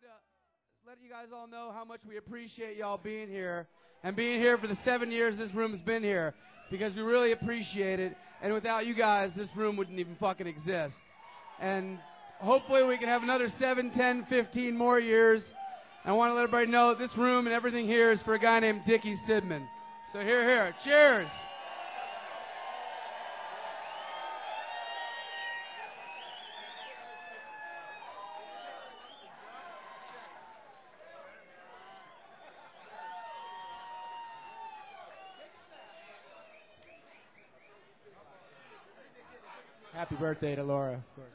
let you guys all know how much we appreciate y'all being here and being here for the 7 years this room's been here, because we really appreciate it. And without you guys, this room wouldn't even fucking exist. And hopefully we can have another 7, 10, 15 more years. I want to let everybody know that this room and everything here is for a guy named Dickie Sidman. So here. Cheers. Happy birthday to Laura, of course.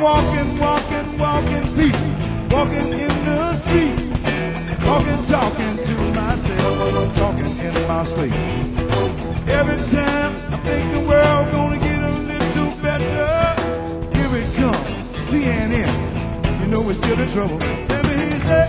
walking people, walking in the street, walking, talking to myself, talking in my sleep. Every time I think the world gonna get a little better, here it comes, CNN. You know we're still in trouble. Let me hear you say,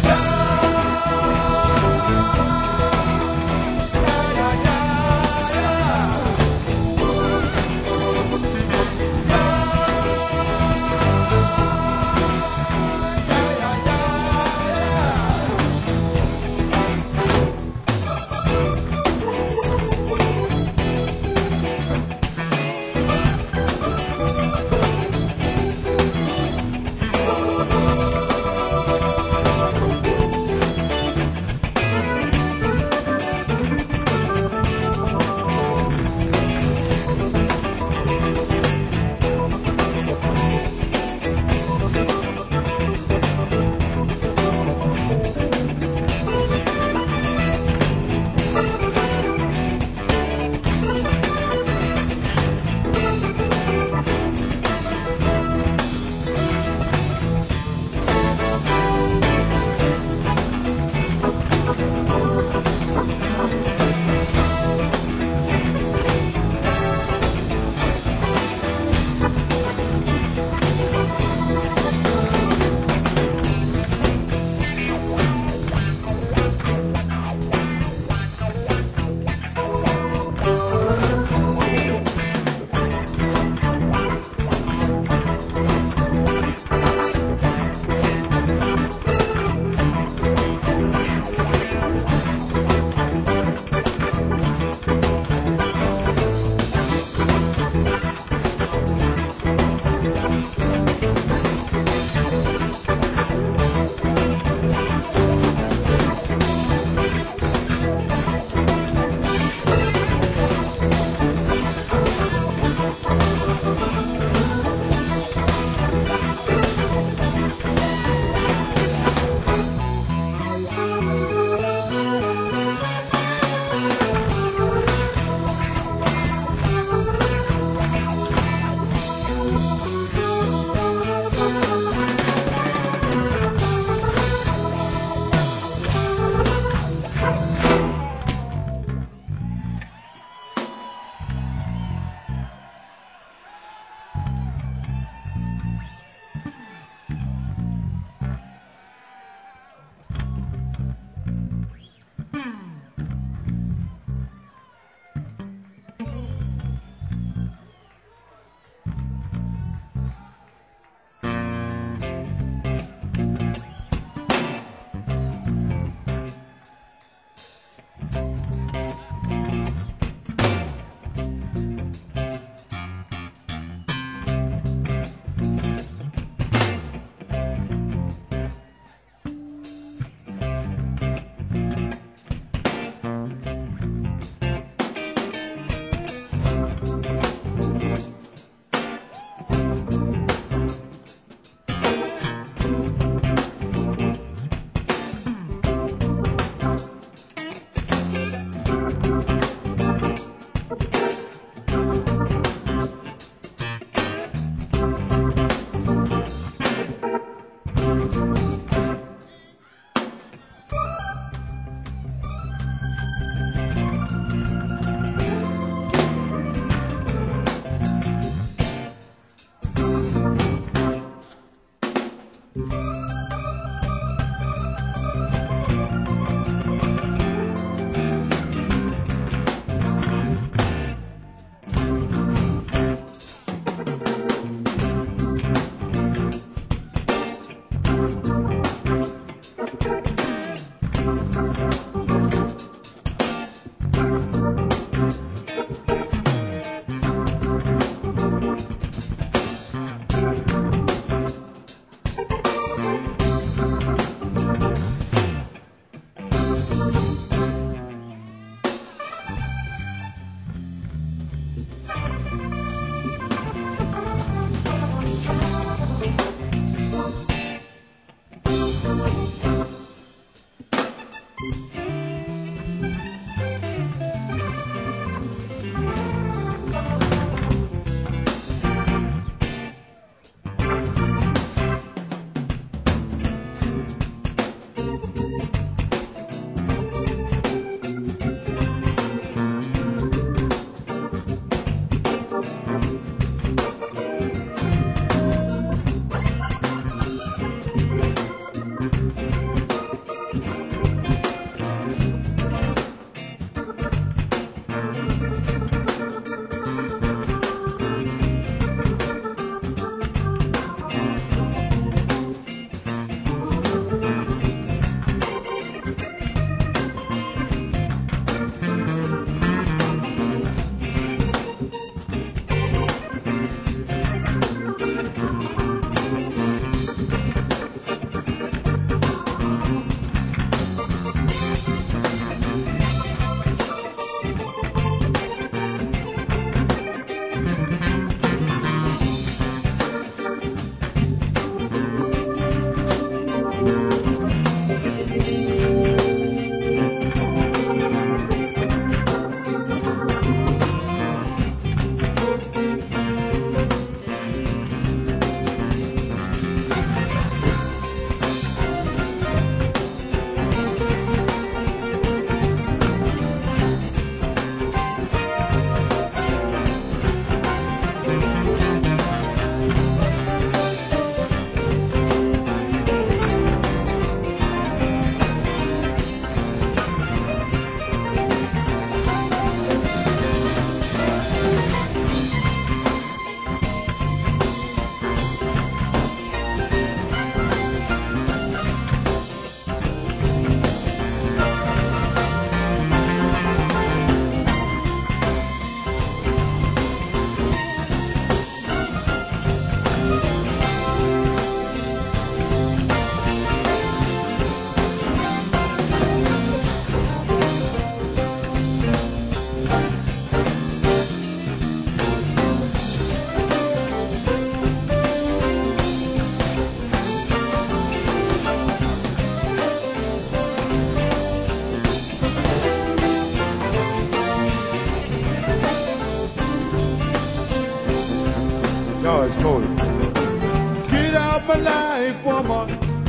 life, woman.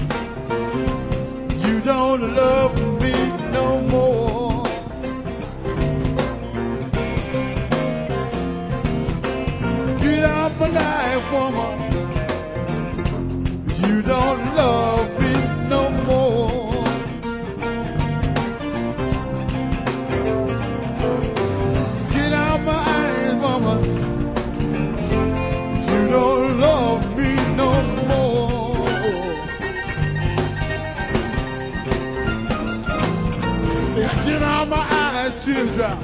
You don't love me no more. Get out my life, woman. You don't love me no more. Get out my eyes, woman. You don't love me no more. Get out my eyes, tears drop.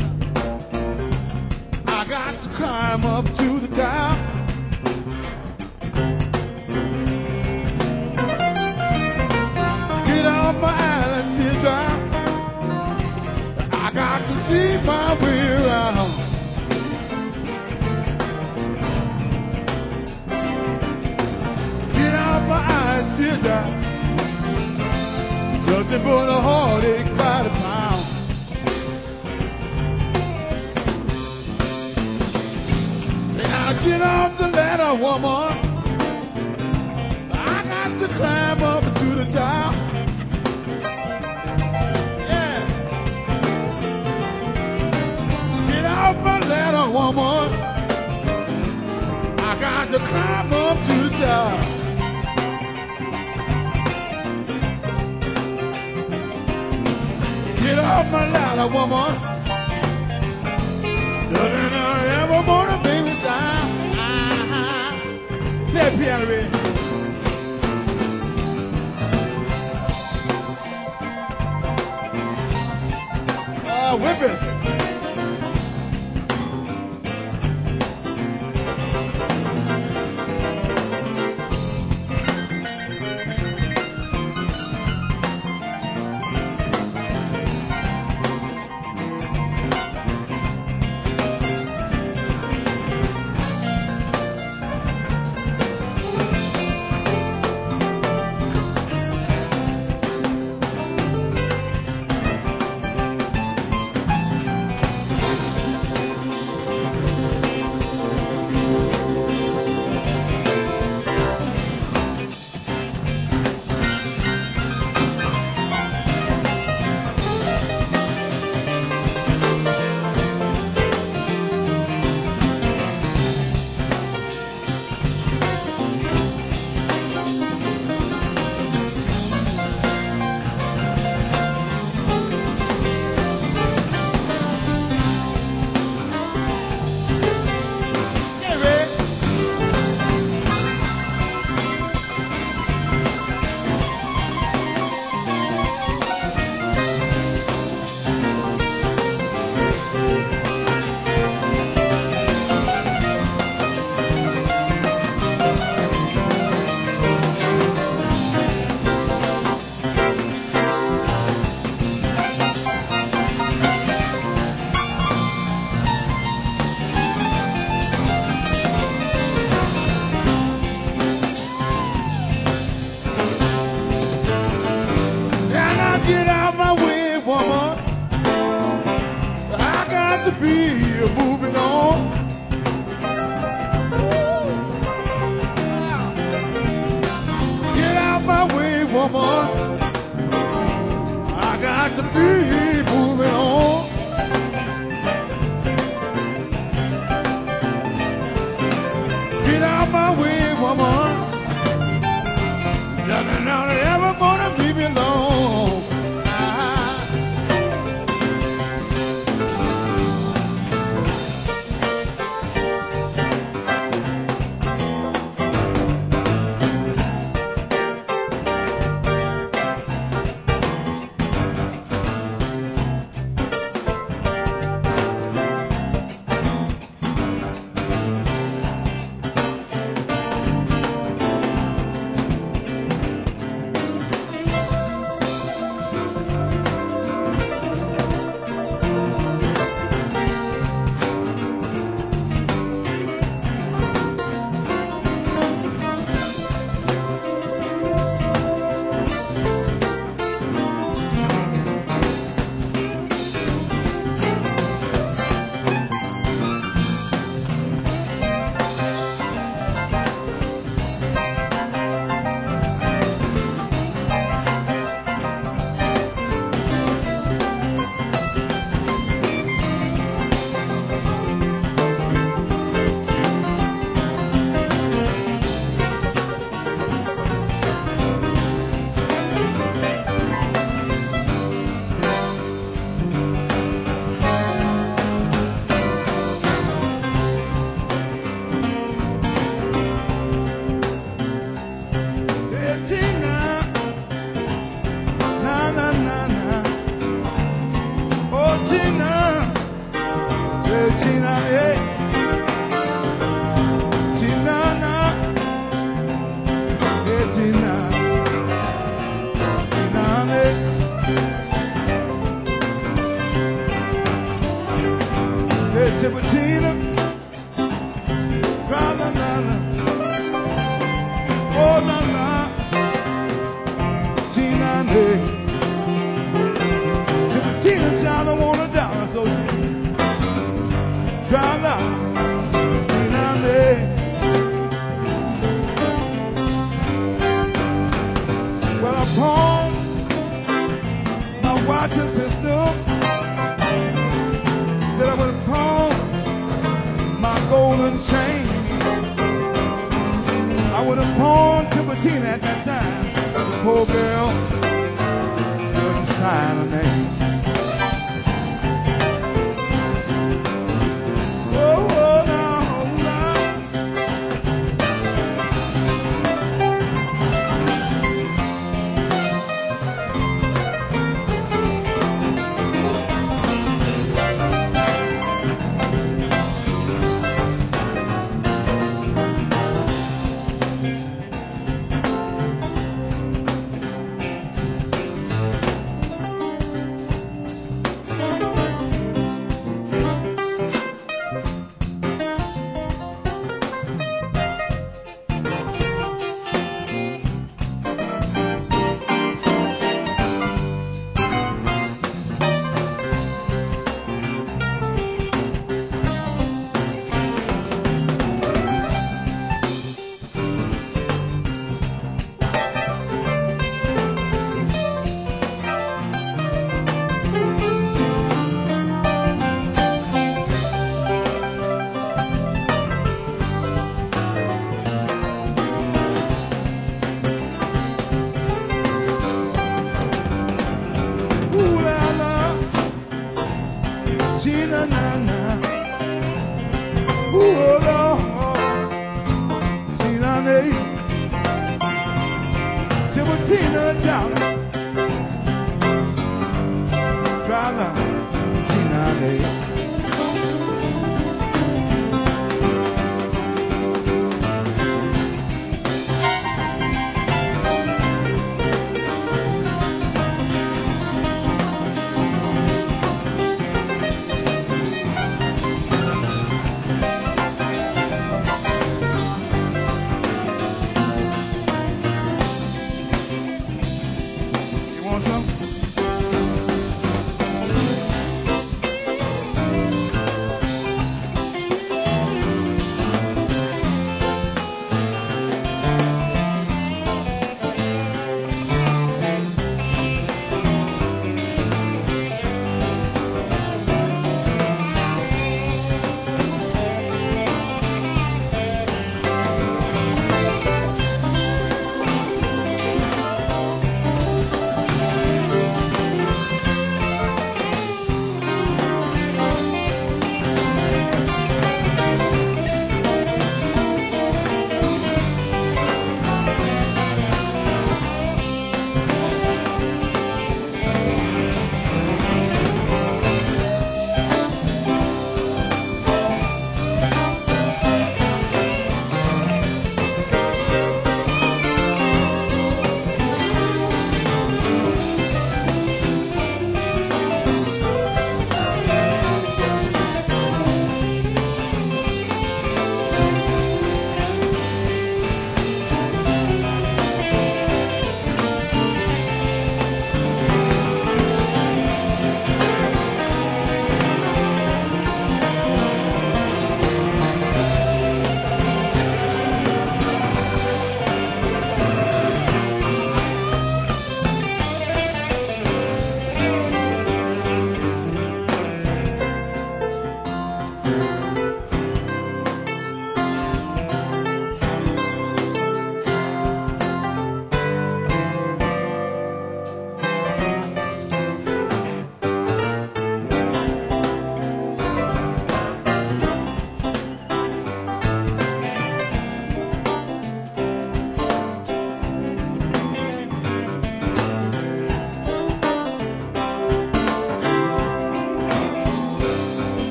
I got to climb up to the top. Get out my eyes, tears drop. I got to see my way around. Get out my eyes, tears drop. Nothing but a heartache by the pound. Now get off the ladder, woman. I got to climb up to the top. Yeah. Get off my ladder, woman. I got to climb up to the top. Get off my ladder, woman. Nothing I ever wanna be with style. Play piano, baby. Whip it. Get out my way, woman. I got to be moving on. Get out my way, woman. I got to be moving on. Get out my way, woman. Nothing ever gonna leave me alone. Tina, na na na na. Oh Tina, say Tina, hey. Tina na, hey Tina, Tina hey. Say Tina, cry la la la. Oh la la, Tina hey. Tina child don't wanna die, so she try la Tina hey. Well I pawned my watch and pistol. Said I would pawn my golden chain. I would have pawned Tibertina at that time. The poor girl couldn't sign her name. Oh, oh, now, oh, now. Tina na na, ooh oh Lord, Tina nay, Tina child, try la Tina nay. You want some?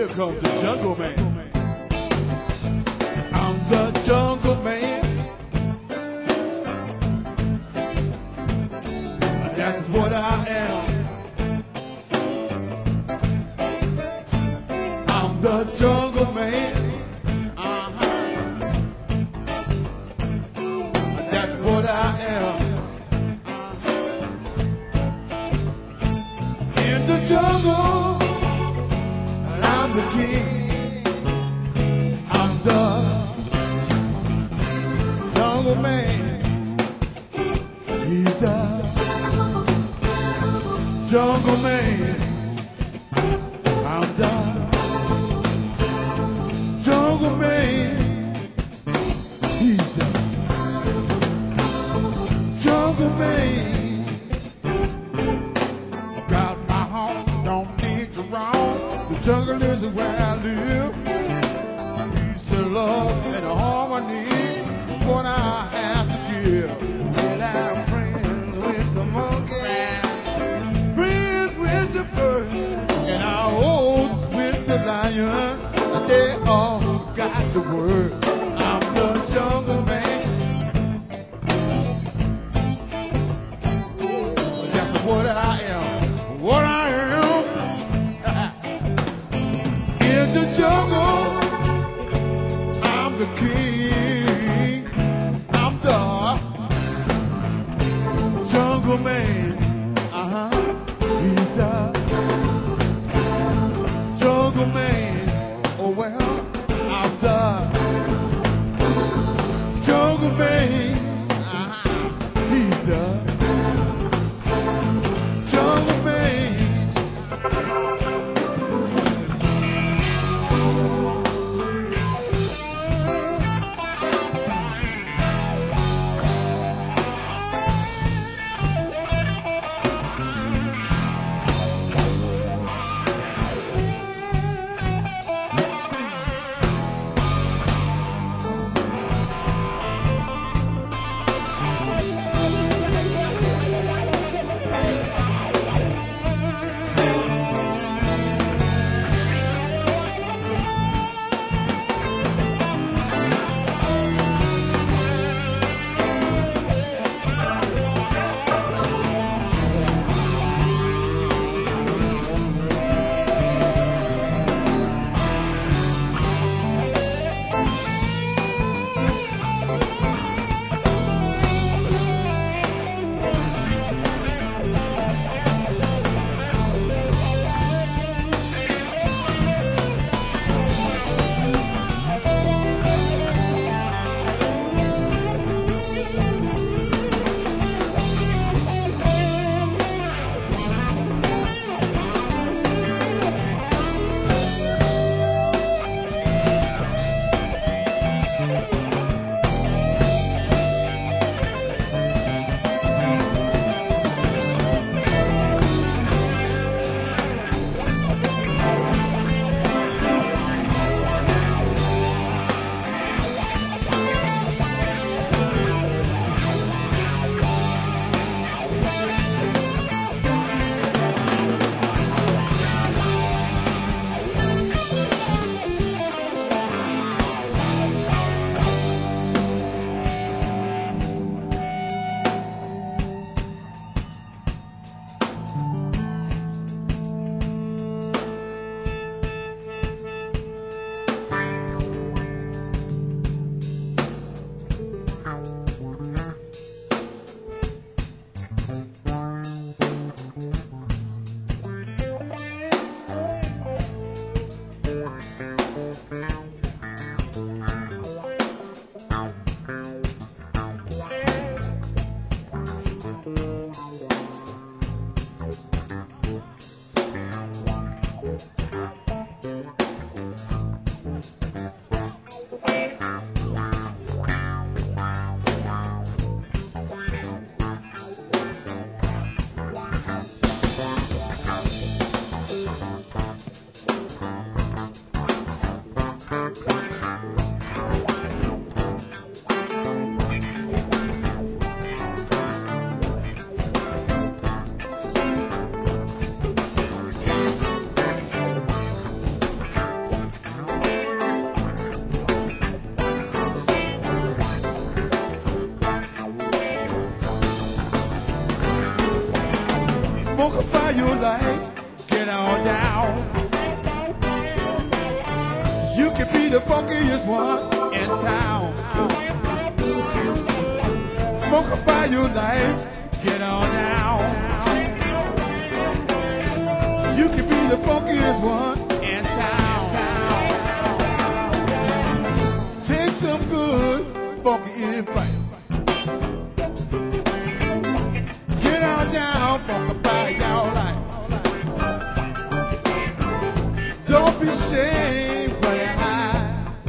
Here comes the jungle man. I'm the jungle man. That's what I am. I'm the jungle man. That's what I am. In the jungle, I'm the king. I'm the jungle man. He's a jungle man. I'm the jungle man. He's a jungle man. Got my home, don't need to roam. The jungle is where I live. Peace and love and harmony is what I have to give. Well, I'm friends with the monkey, friends with the bird, and our oaths with the lion. They all got the word. I'm the jungle man. That's what I am. What I am. In the jungle, I'm the king. I'm the jungle man. He's the jungle man. Oh well, I'm the jungle man. He's the jungle man. Funkify your life, get on down. You can be the funkiest one in town. Funkify your life, get on down. You can be the funkiest one in town. Take some good funky advice. Get on down, funkify your life. Don't be ashamed when you're high.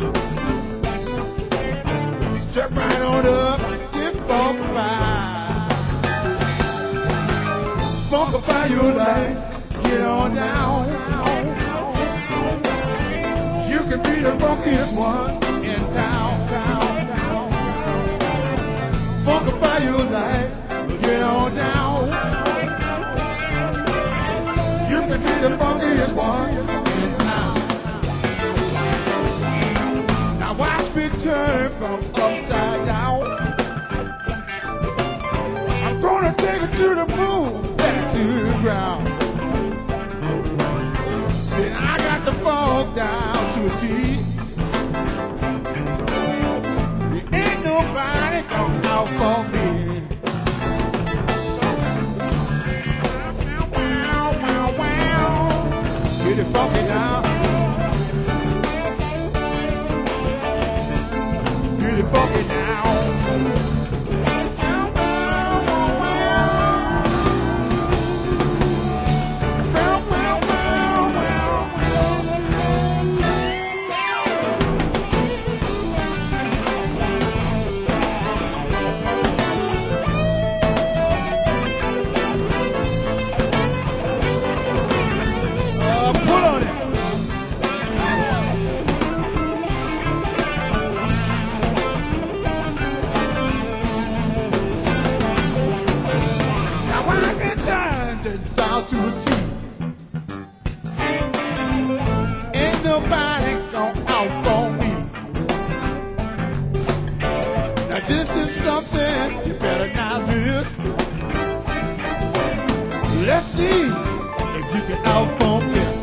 Step right on up, get funkified. Funkify your life, get on down. You can be the funkiest one in town. Funkify your life, get on down. You can be the funkiest one in town. Now watch me turn from upside down. I'm gonna take it to the moon, back to the ground. See, I got the funk down to a T. There ain't nobody come out for me. Get it funky now. Get it funky now. Pull on it. Now when I get turned down to a T, ain't nobody gonna out for me. Now this is something you better not miss. Let's see if you can outfunk this.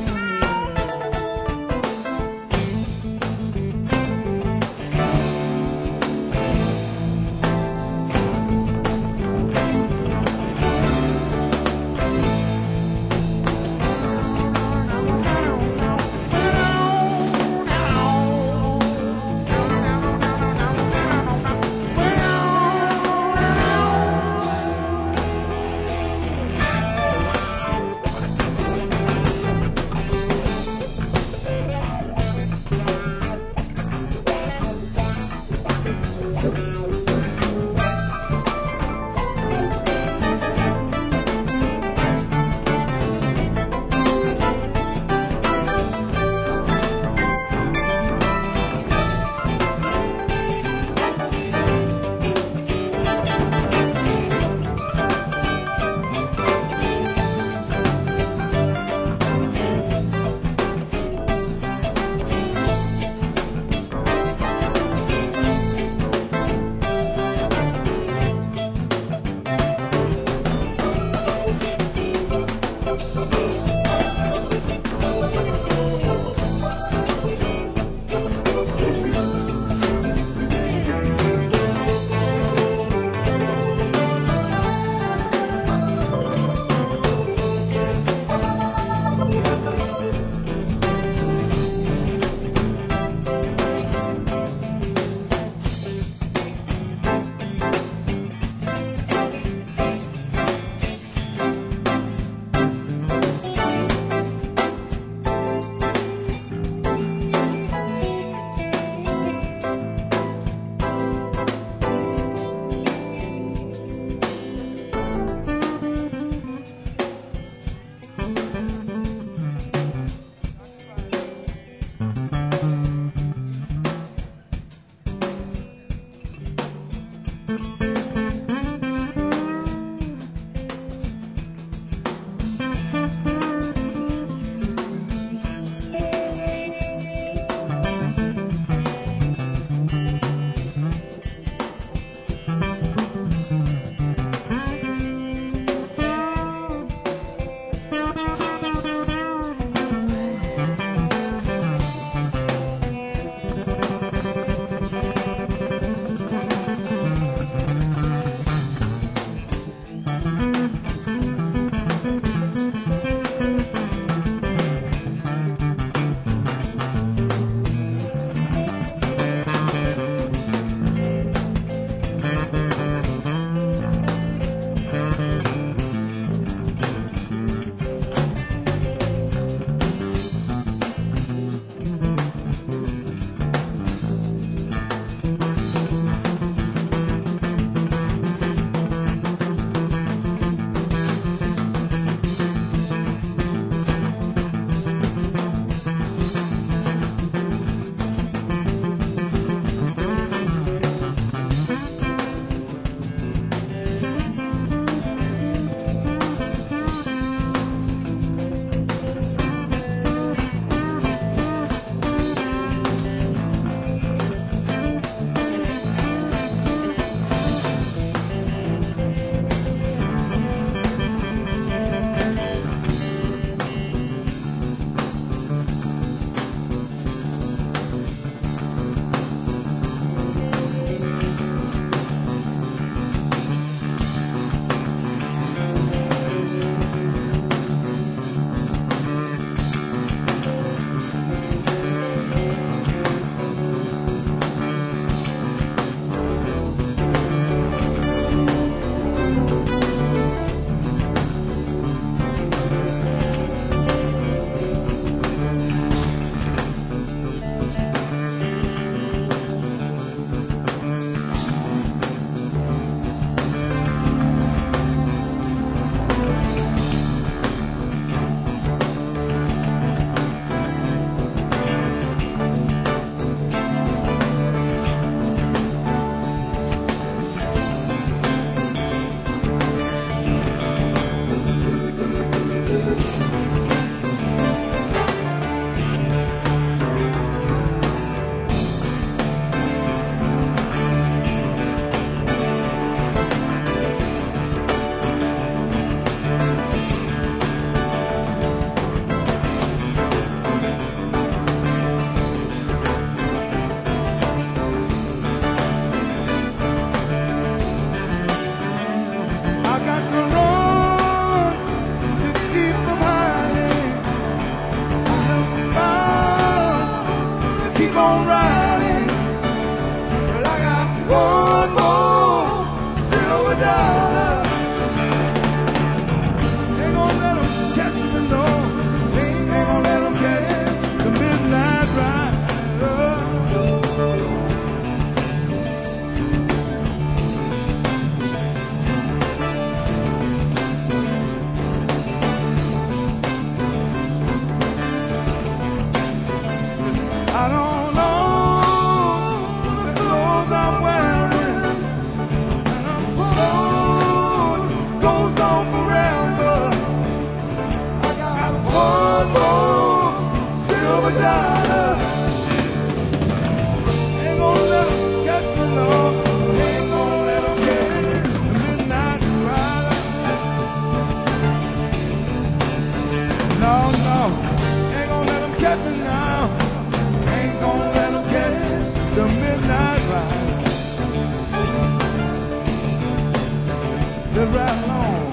right along.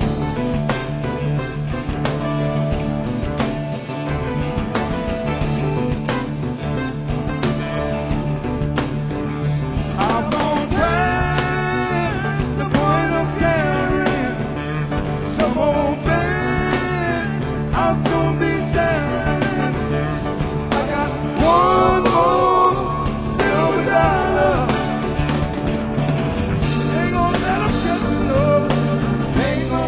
I'm gonna climb the point of carrying some old man. I'm gonna be sharing. I got one more silver dollar. Ain't gonna let 'em get me low. Ain't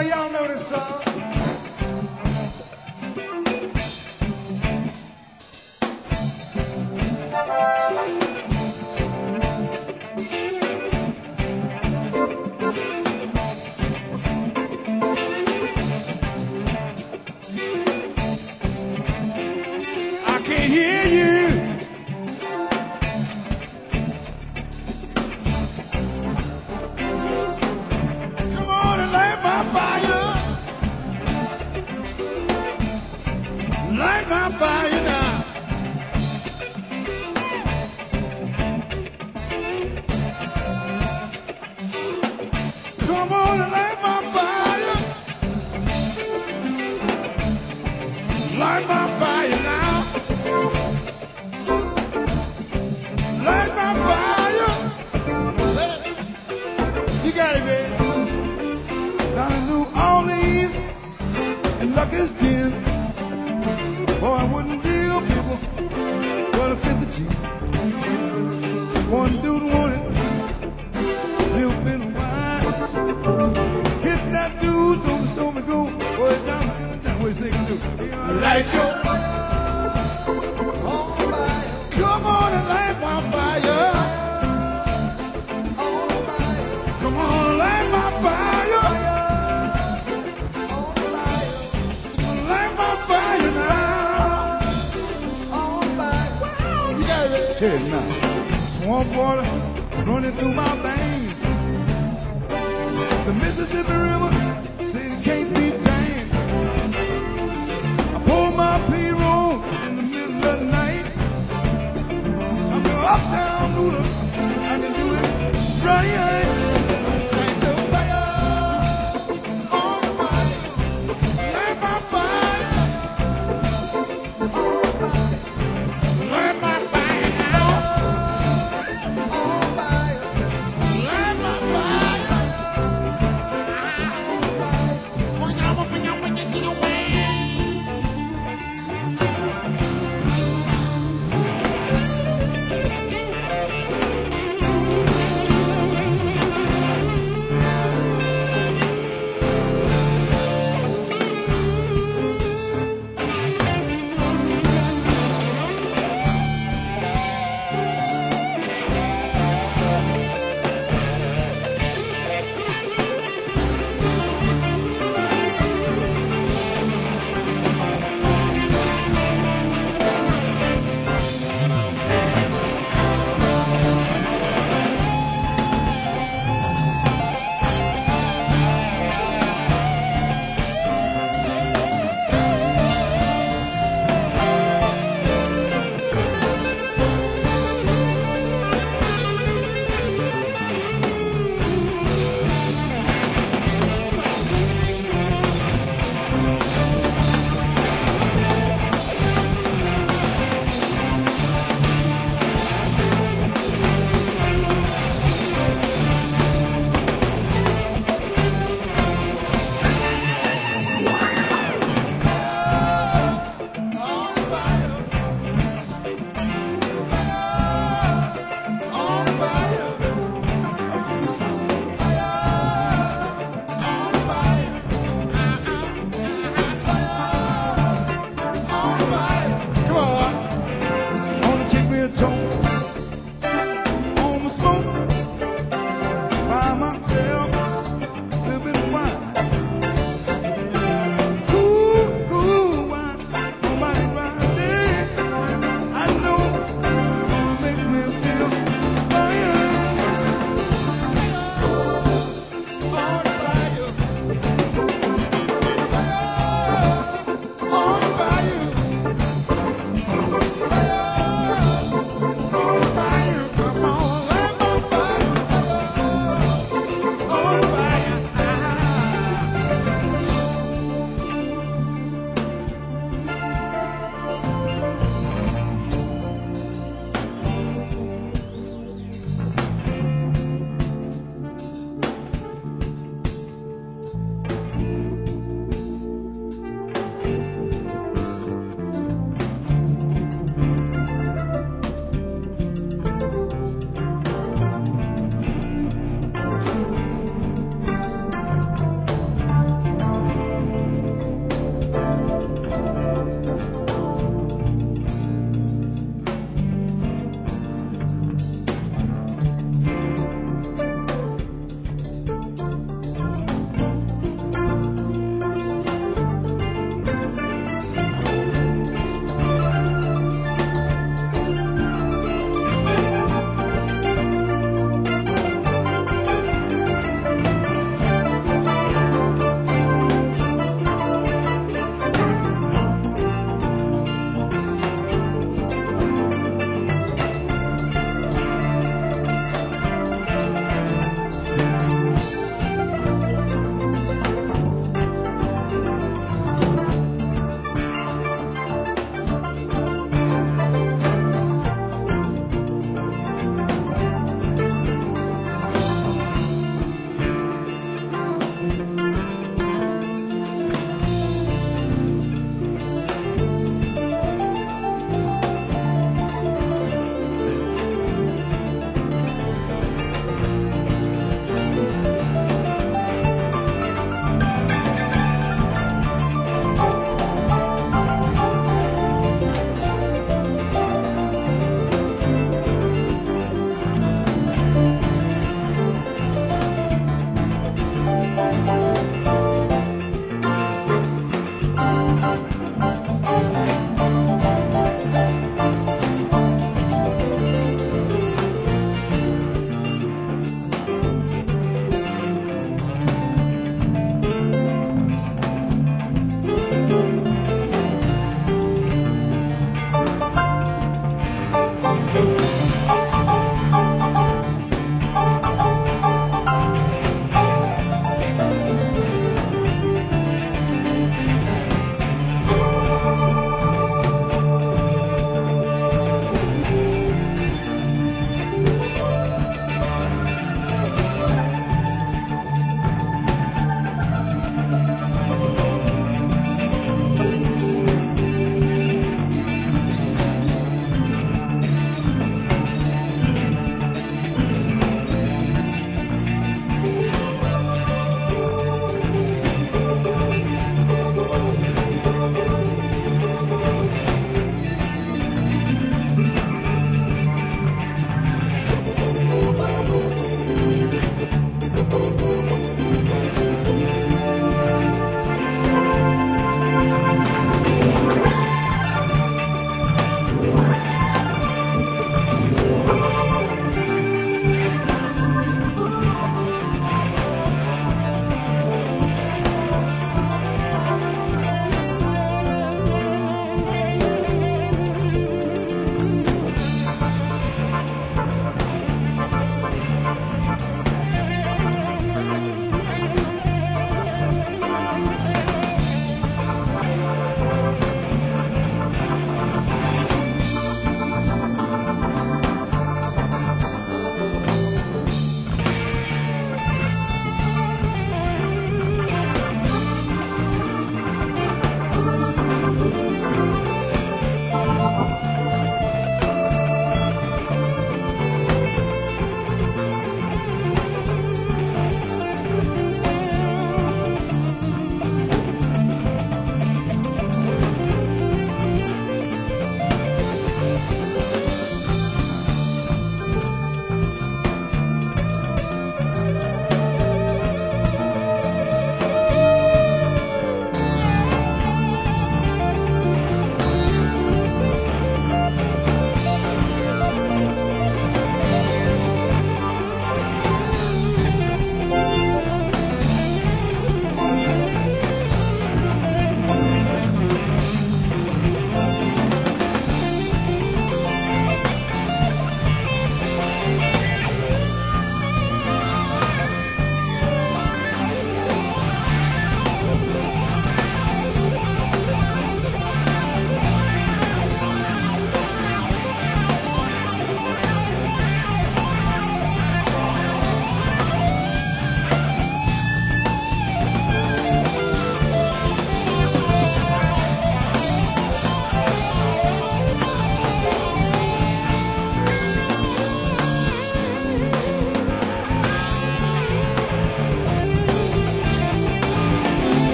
song, y'all know this song. I can't hear you. Come on and light my fire. Light my fire now. Come on and light my fire. Light my fire now. Light my fire. You got it, baby. Down in New Orleans and Lucky's Den. Boy, I wouldn't deal people but a fifth of cheap. One dude wanted little bit of wine. Hit that dude, so the stormy go. Boy, down what you say you can do? Light your fire. Come on and light my fire. Come on, light my fire. Light my fire now. You got it. Hey, now. Swamp water running through my veins. The Mississippi River said it can't be tamed. I pull my P-roll in the middle of the night. I'm the uptown noodle. I can do it right. Light your fire on fire. Light my fire. Light my fire now. Light my fire.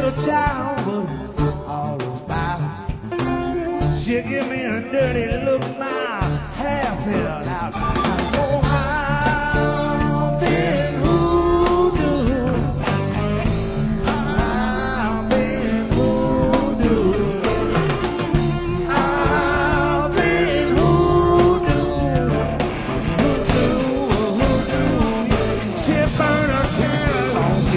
little child was all about. She give me a dirty look, my hair fell out. Oh, I've been hoodoo. I've been hoodoo. I've been hoodoo. Hoodoo. She burned a candle on me.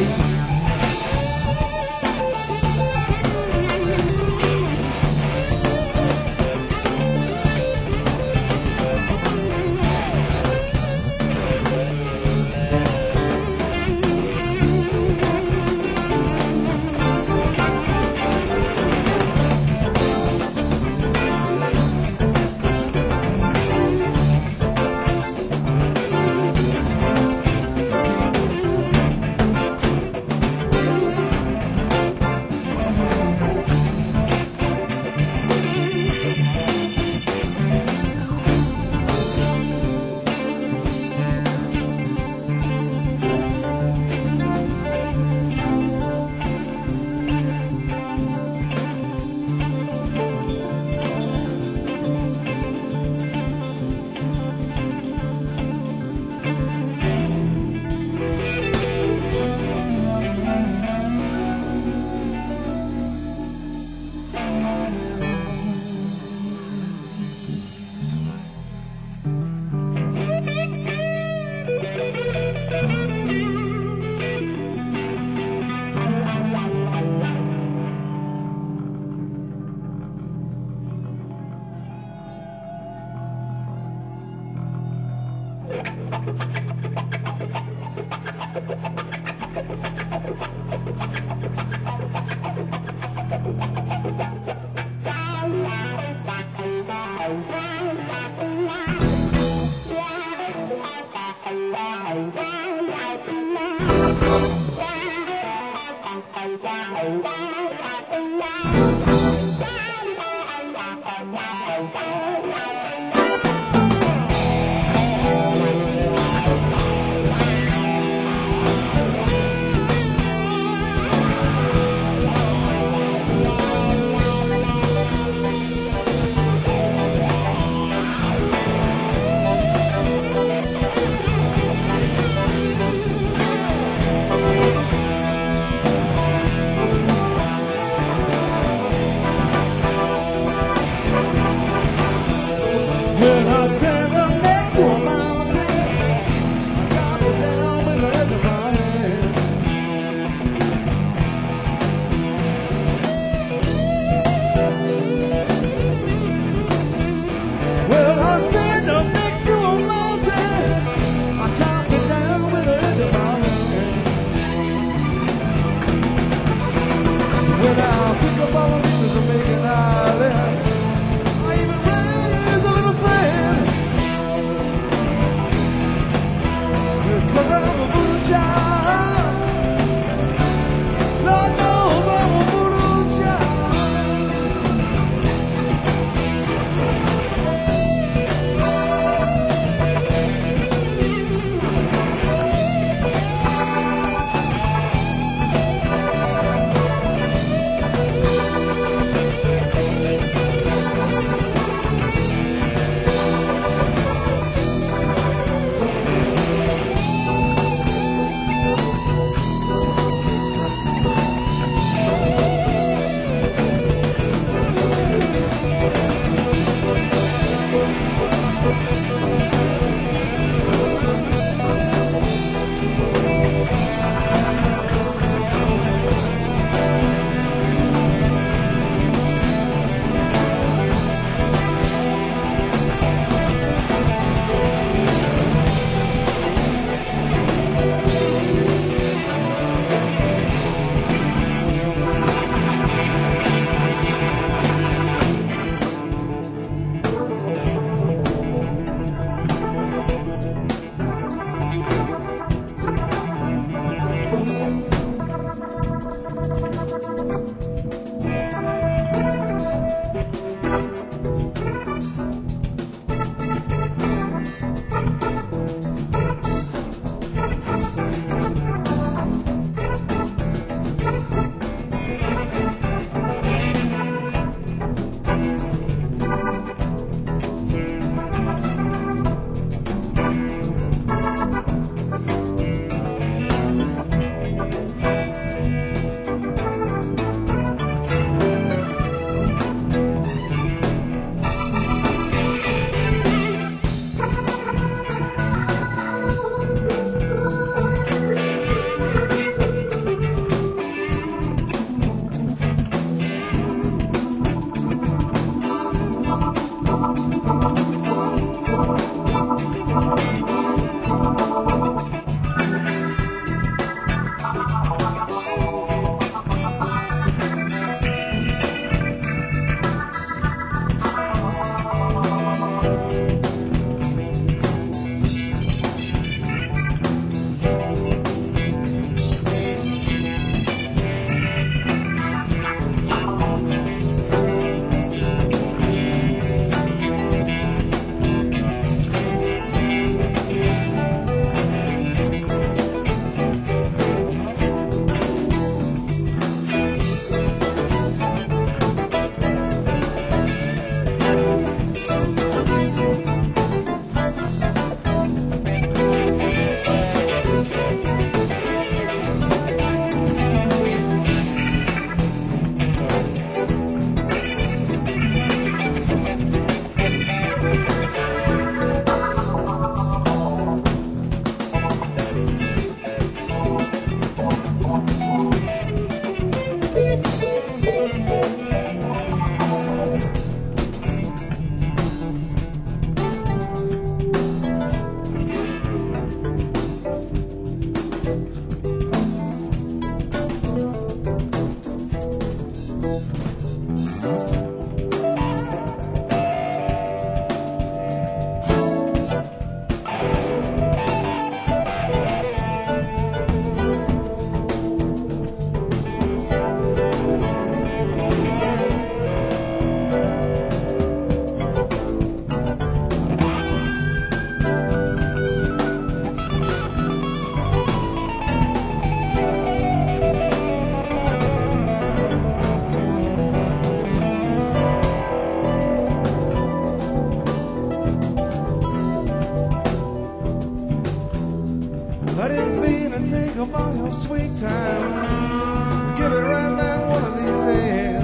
I didn't mean to take up all your sweet time. Give it right back one of these days.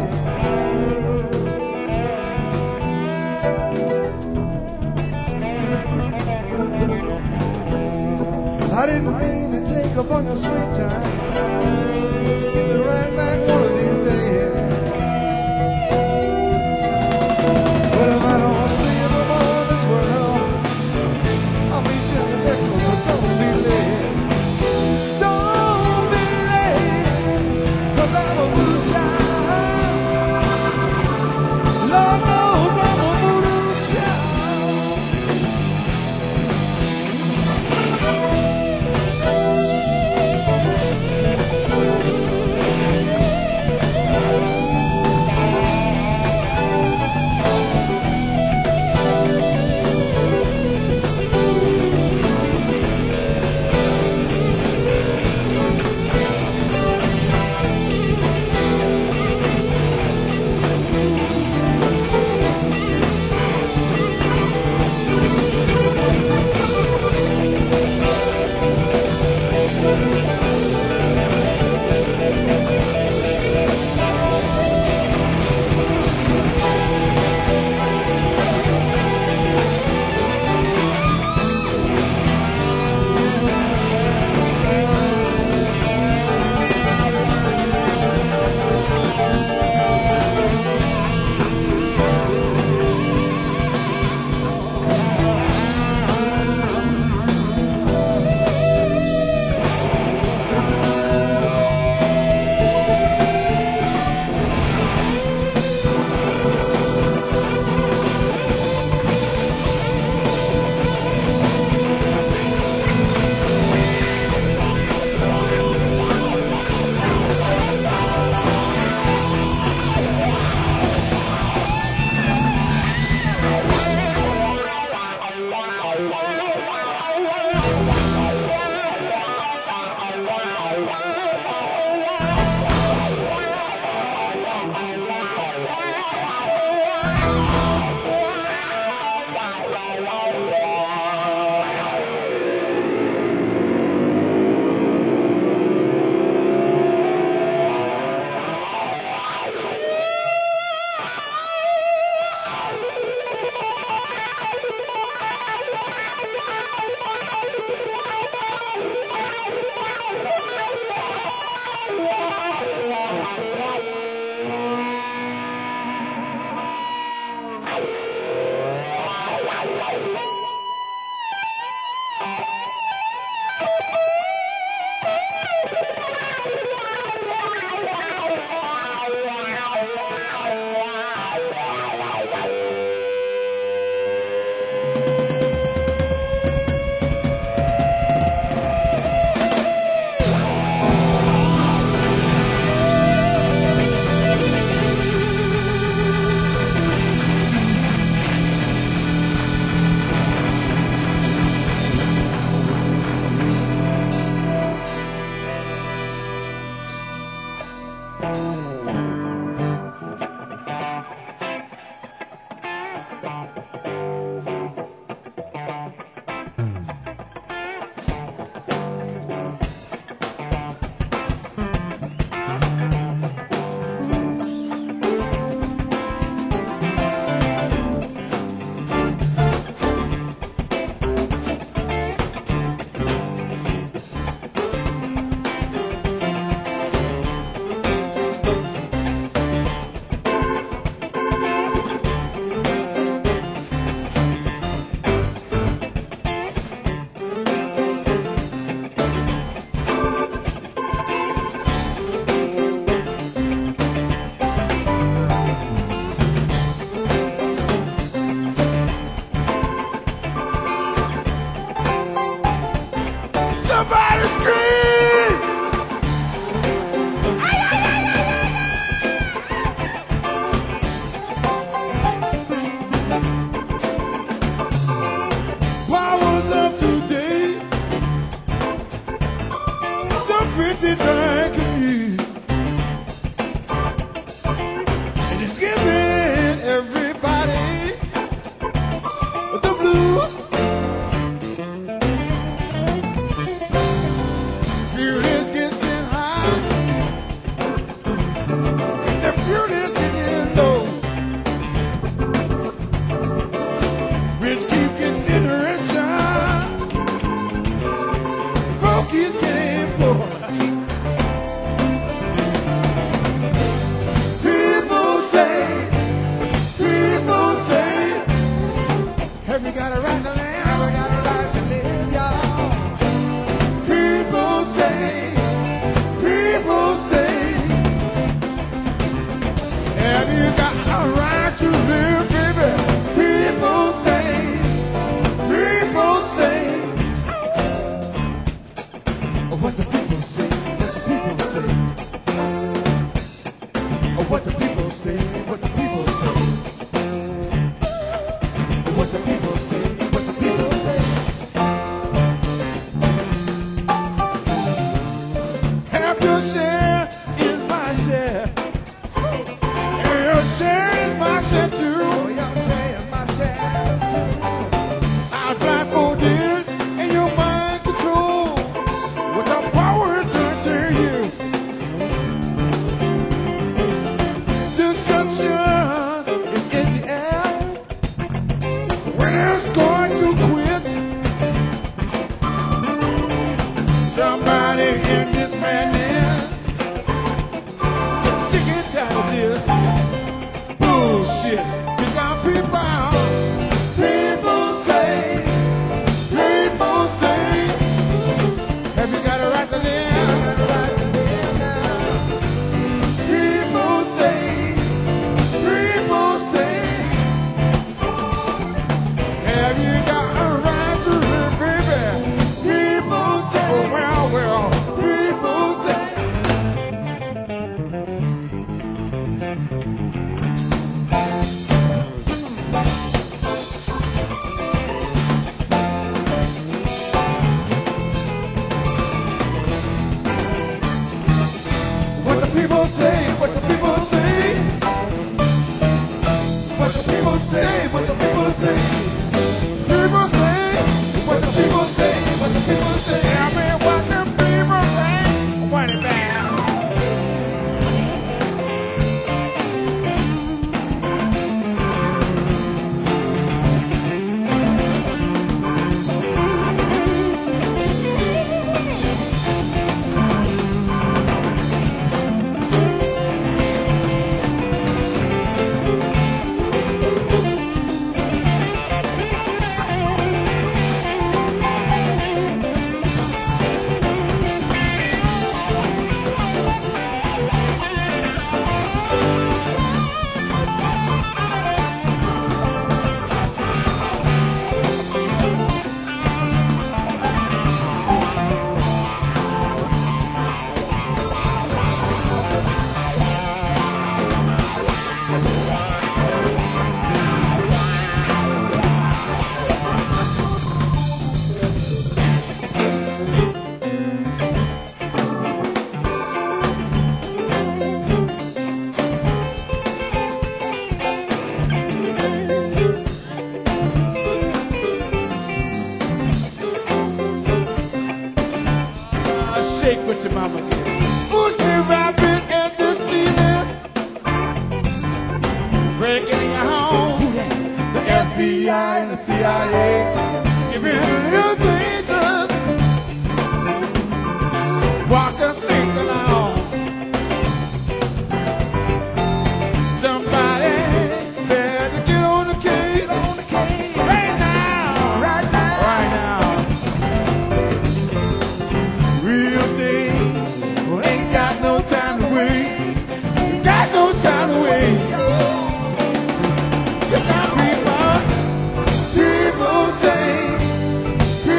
I didn't mean to take up all your sweet time. Give it right back one of these days. But if I don't see you no more in this world, I'll meet you in the next one, so don't be late. Don't be late, 'cause I'm a voodoo child. Lord knows I'm a voodoo child. twisted and confused. And it's giving everybody the blues. Fuel is getting high. The fuel is getting low. Rich keep getting richer. Broke keep getting poor. People say, have you got a right to live? Have you got a right to live, y'all? People say, have you got a right to live, baby? People say, oh, what the people say, what the people say, oh, what the people say, what the people say, what the people say. Half your share is my share. And your share is my share too. Oh, your share is my share too. I'll blindfolded and your mind control. What the power is done to you. Destruction is in the air. When it's going to quit. Somebody in this madness. Sick and tired of this bullshit. You got people. People say, have you got a right to live? People say, have you got a right to live, baby? People say, well, people say. What the people say, what the people say. What the people say, what the people say. People say, what the people say, what the people say. I mean, what the people say, what it bad. Shake what your mama did. Would you have been at this evening? Breaking your home. Yes, the FBI and the CIA. Giving a little dangerous. Walk us things along. Somebody better get on the case. Right now. Right now. Real thing, well, ain't got no time to waste. Got no time to waste. You got people say,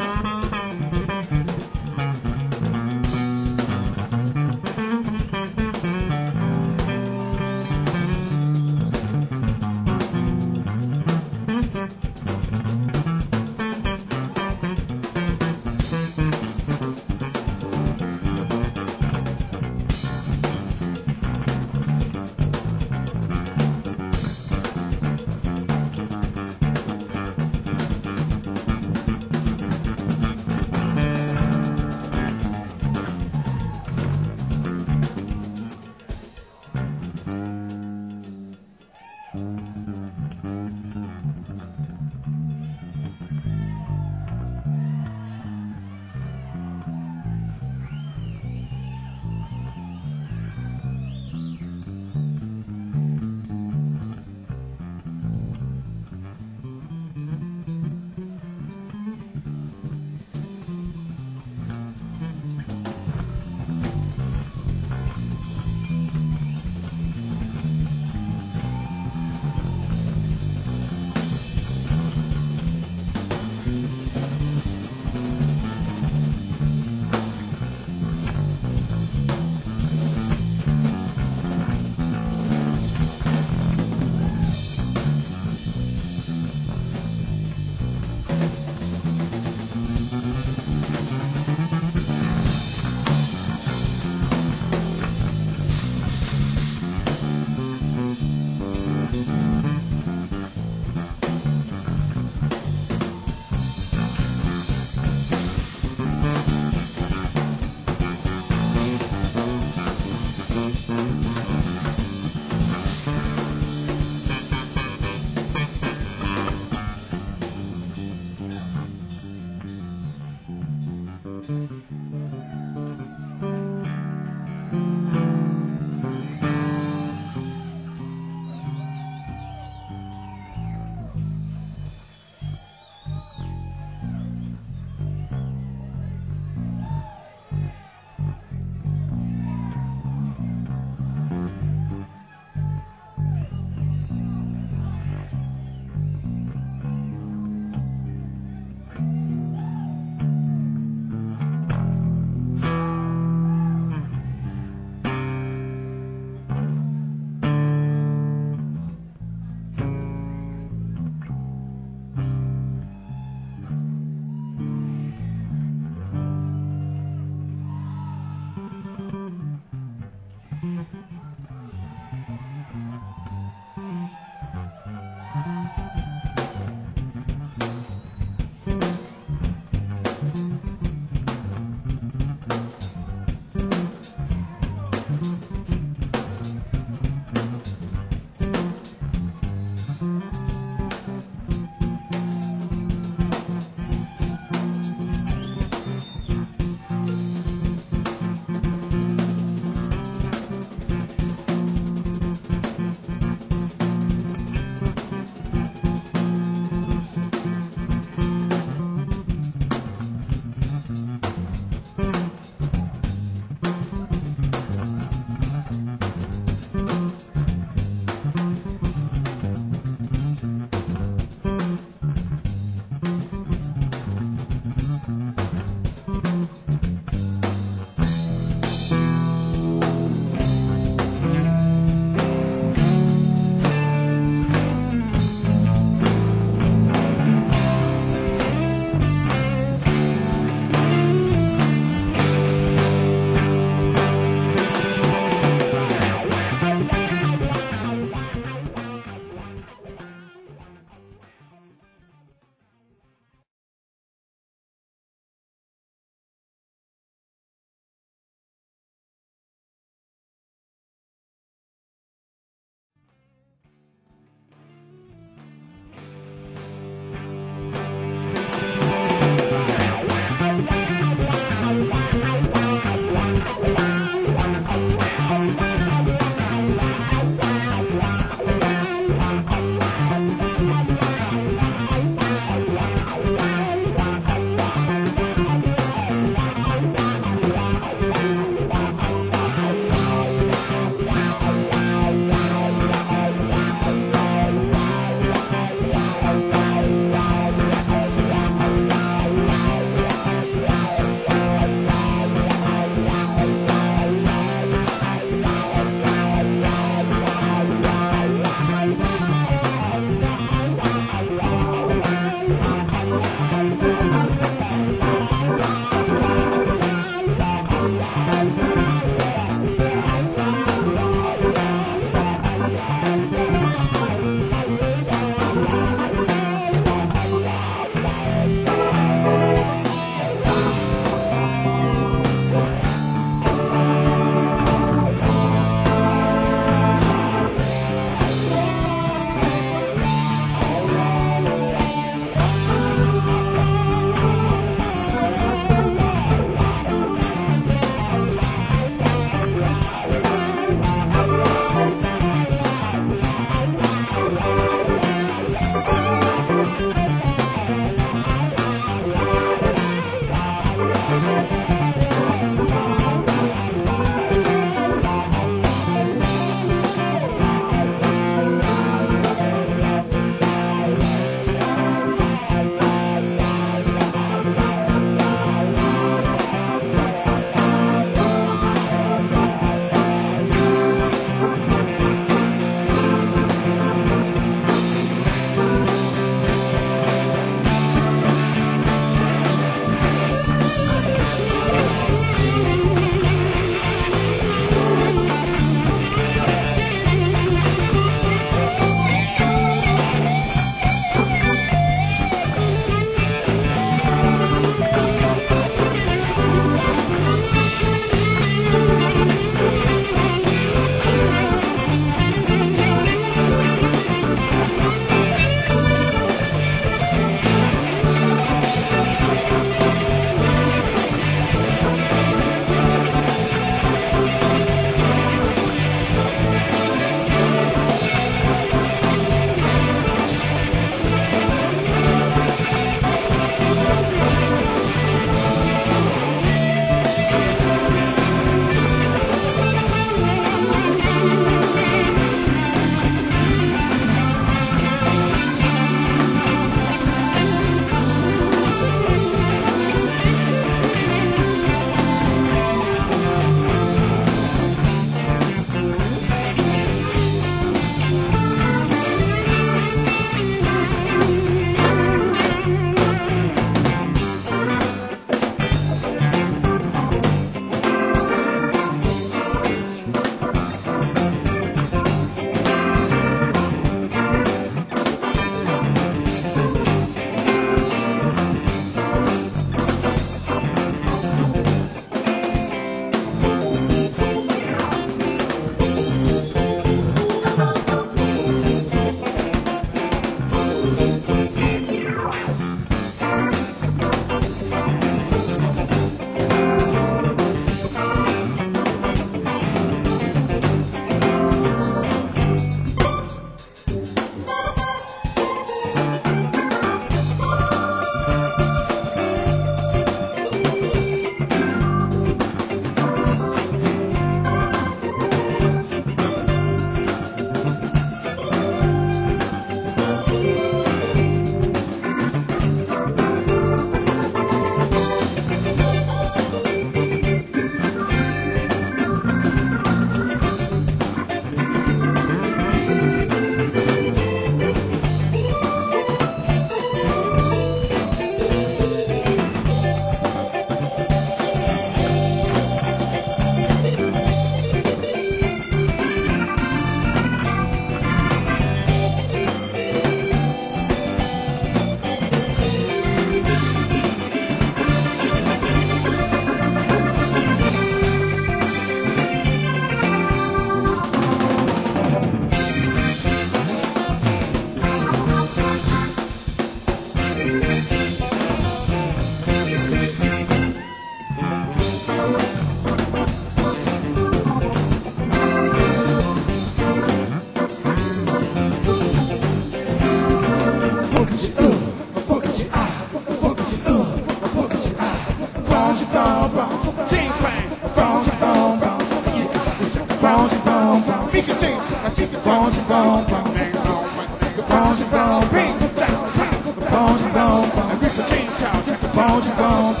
bones and bones, bones and bones, bones and bones,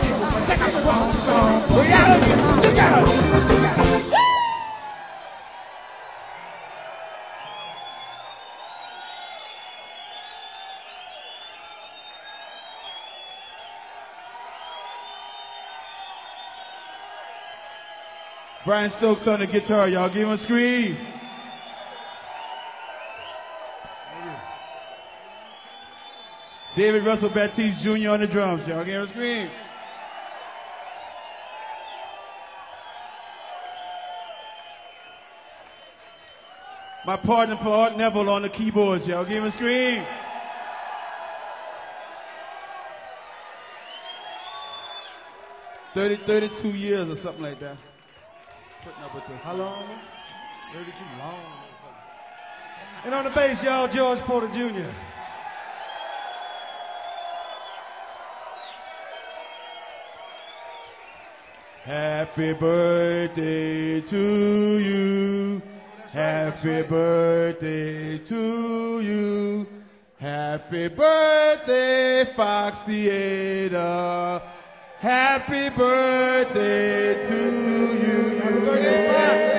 Brian Stokes on the guitar, y'all give him a scream. David Russell Baptiste Jr. on the drums, y'all give him a scream. My partner for Art Neville on the keyboards, y'all give him a scream. $32 years or something like that. Putting up with this. How long? 32 long. And on the bass, y'all, George Porter Jr. Happy birthday to you. Happy birthday to you. Happy birthday, Fox Theater. Happy birthday to you. Happy birthday, Fox.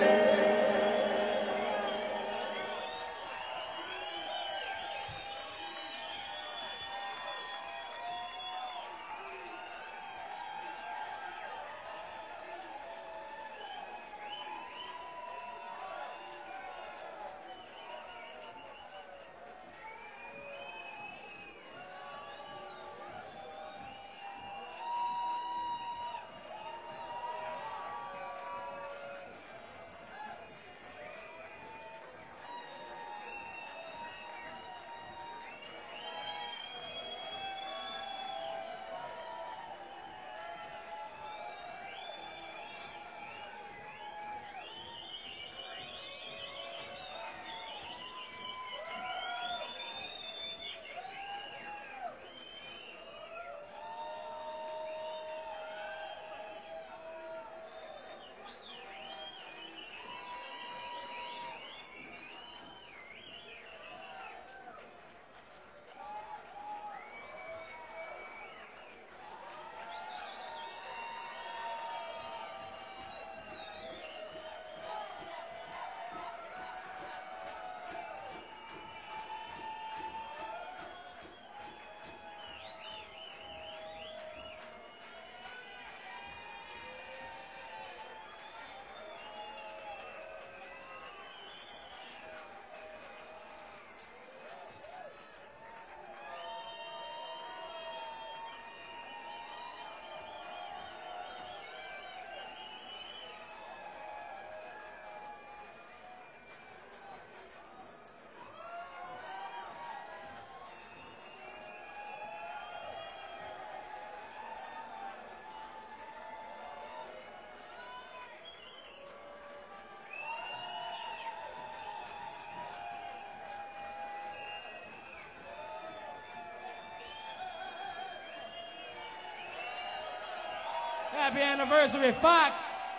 Happy anniversary, Fox.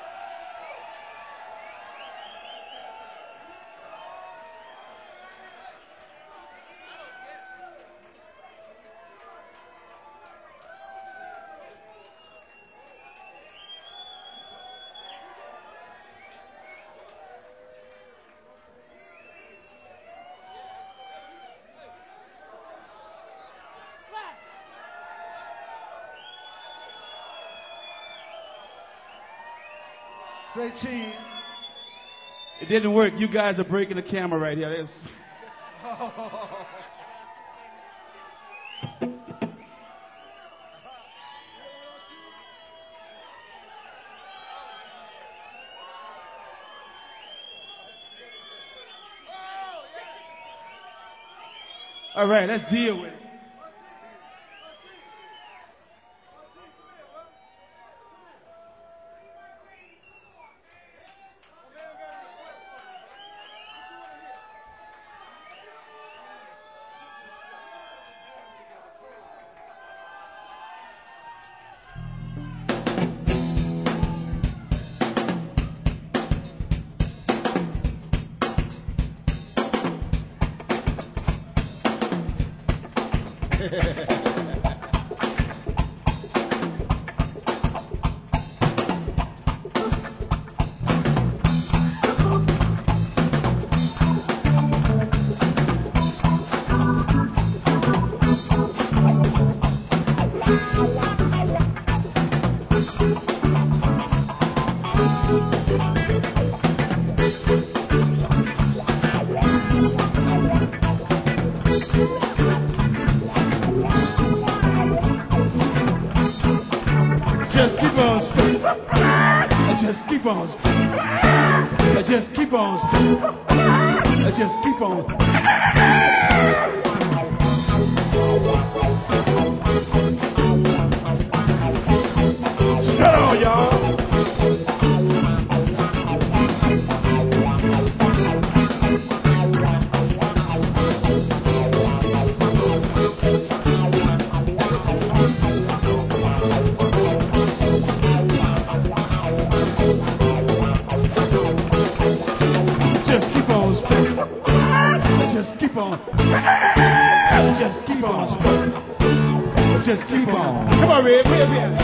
Say cheese. It didn't work. You guys are breaking the camera right here. All right, let's deal with it. Just keep on straight. Just keep on straight. Just keep on straight. Just keep on. Straight on, y'all. Just keep on straight. Just keep on. Just keep on straight. Just keep on. Come on, Red. Red, Red.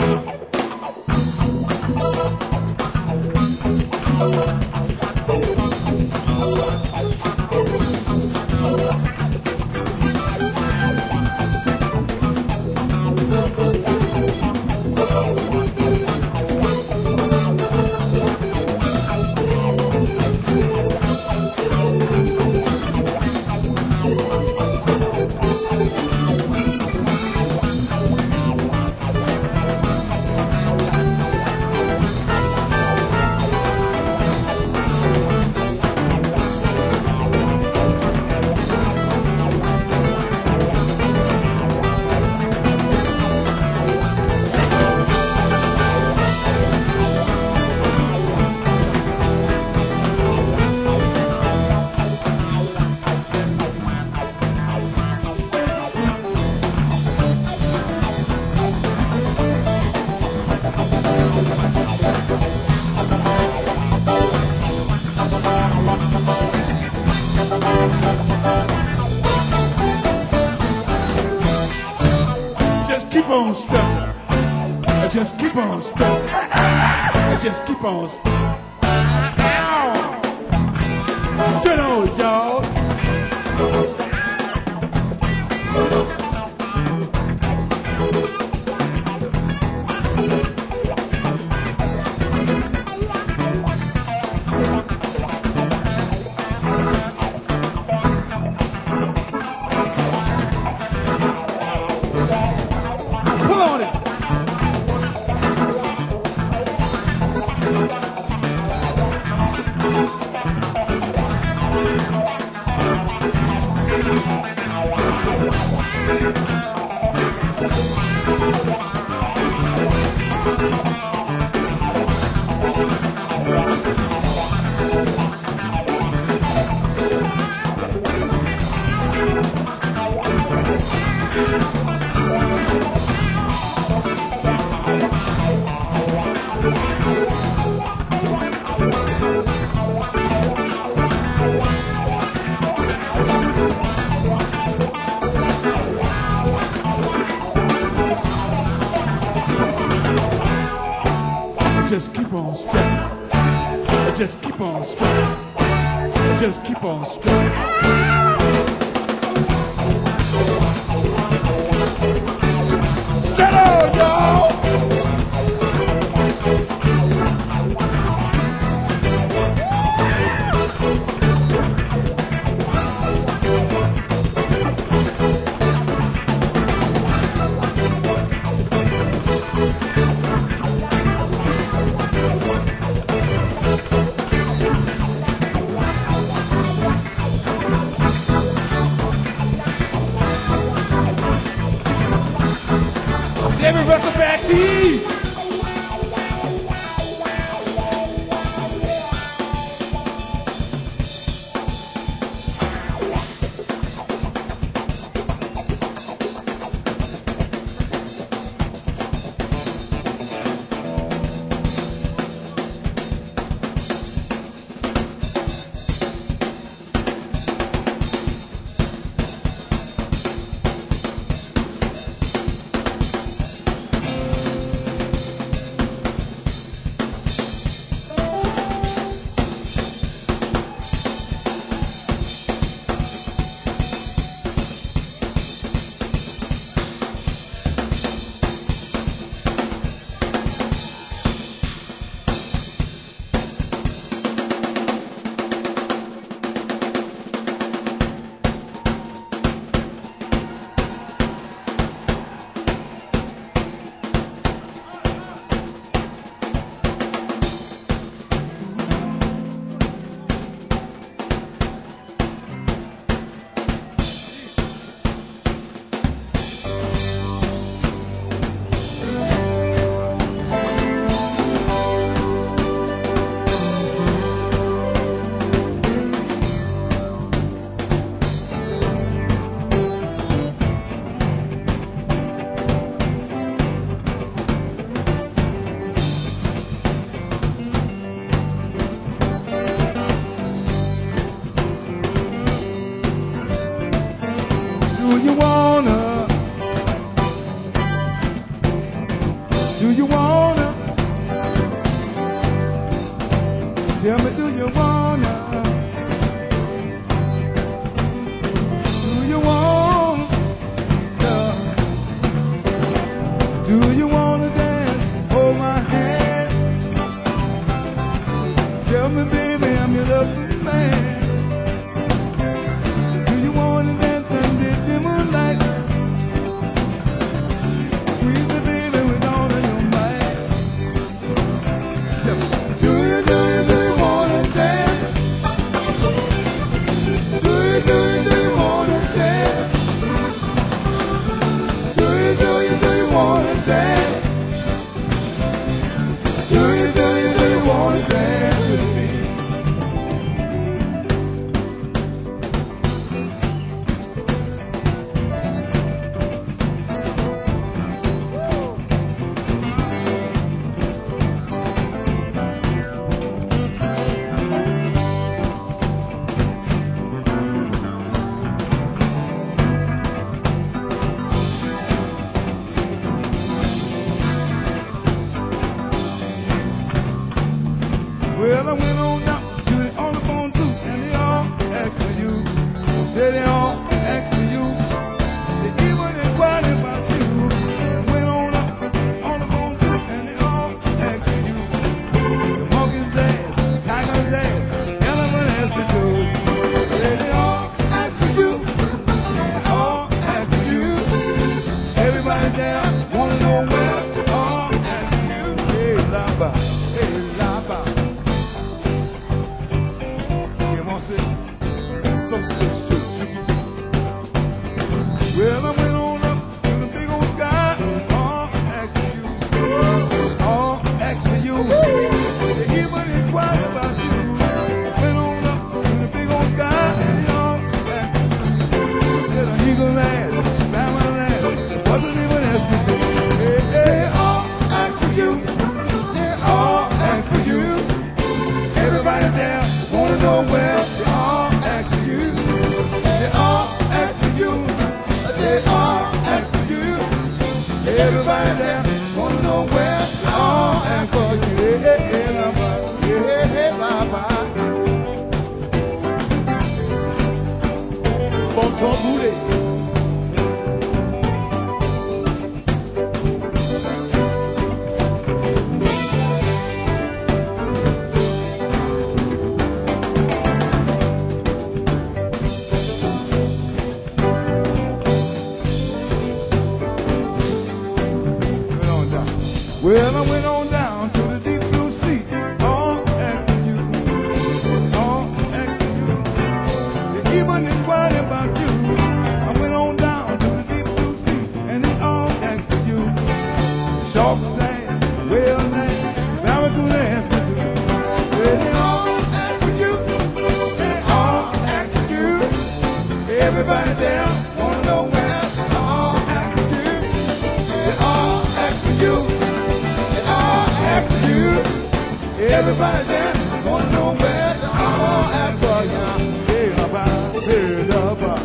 Just keep on strutting. Just keep on strutting. Just keep on. Straight on, y'all. Pull on it. Just keep on strutting. Just keep on strutting. Just keep on strutting. Straight on, y'all. David Russell Baptiste. you wanna? Do you wanna? Tell me, do you wanna? Do you wanna? Do you wanna dance? Hold my hand. Tell me, baby, I'm your loving man. Do you wanna dance under the moonlight? Squeeze me, baby, with all of your might. Tell me, do you wanna dance? Do you wanna dance? Do you wanna dance? Do you wanna dance with me? Well, I went on down to the Audubon Zoo and they all asked for you. Say they all asked for you. They even inquired about you. And went on up to the Audubon Zoo and they all asked for you. The monkey's ass, tiger's ass, elephant asked me too. Say they all asked for you. They all asked for you. Everybody there wanna know where they all asked for you. Hey, lamba, hey, lamba. Well, I went on up to the big old sky, all asked for you, all asked for you. They even inquired about you. Went on up to the big old sky, and they all asked for you. Said an eagle ass, sparrow ass, wasn't even asked me to. They all asked for you, they all asked for you. Everybody there wanna know where they all asked for you. They all asked for you. They all ask for you. Everybody there wanna know where they all ask for you. Hey, hey, hey, hey, baba. Bon temps boulet. Well, I went on down to the deep blue sea, all asked for you, all asked for you. They even inquired about you. I went on down to the deep blue sea, and they all asked for you. Sharks asked, whales asked, barracuda asked me too. Well, they all asked for you, they all asked for you. Everybody there wanna know where they all asked for you. They all asked for you. After you, everybody there wanna know where they all ask for you. Hey, about, hey, about.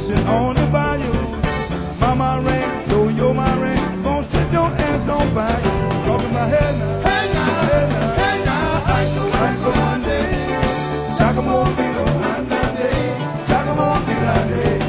fishing on the bayou. Mama ring, so you're my ring. Gonna set your ass on fire. Talking about hey now, hey now, hey now, hey now. I go one day. Chacamofino, andande. Chacamofino, andande.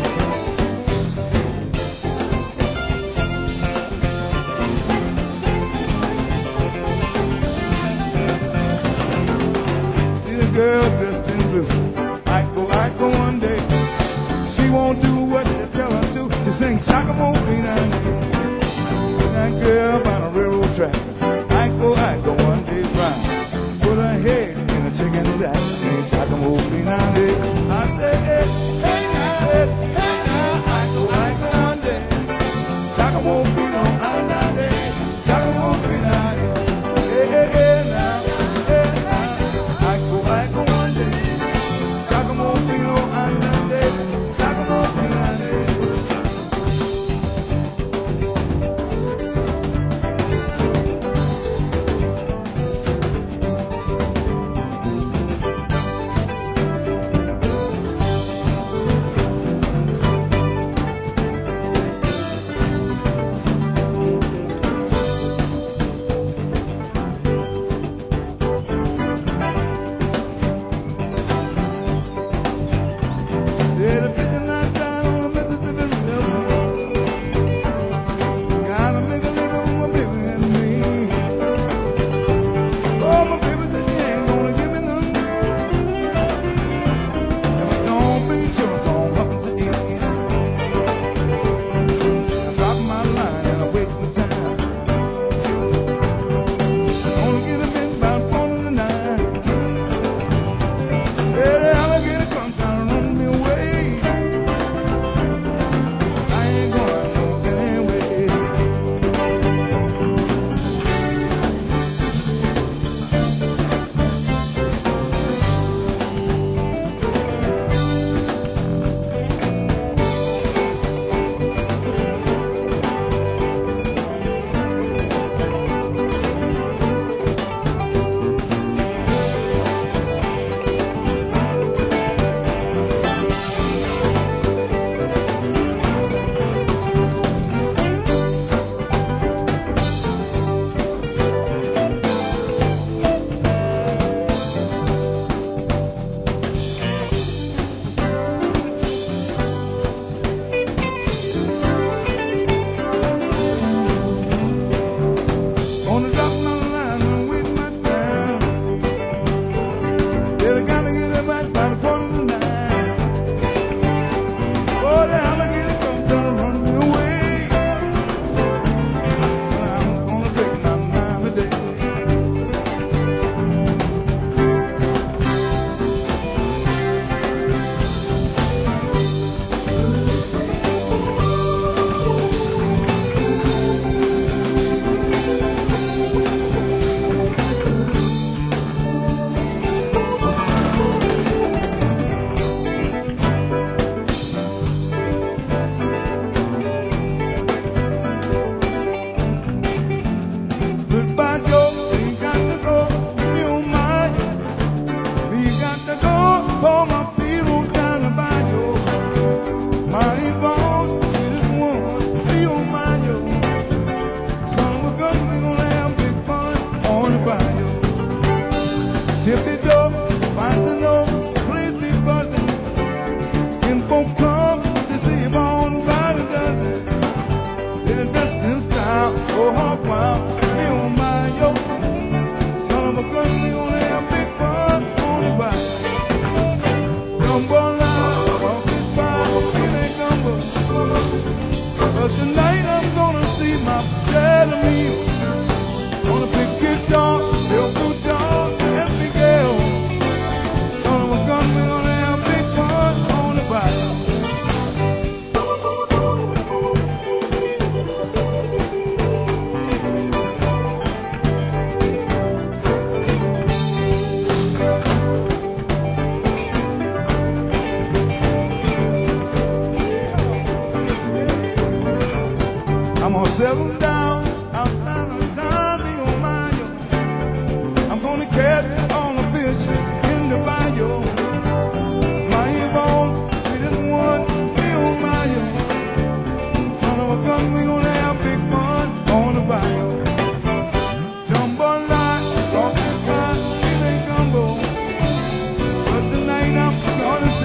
See the girl dressed in blue. I go one day. She won't do what they tell her to. She sing Chacamofino, that girl by the railroad track. I go one day ride. Put her head in a chicken sack. Ain't Chacamofino, I say, hey, hey now, hey, hey now. I go one day. Chacamofino, andande. Chacamofino, hey, hey, hey now, hey now. I go one day. Chacamofino, andande. Chacamofino,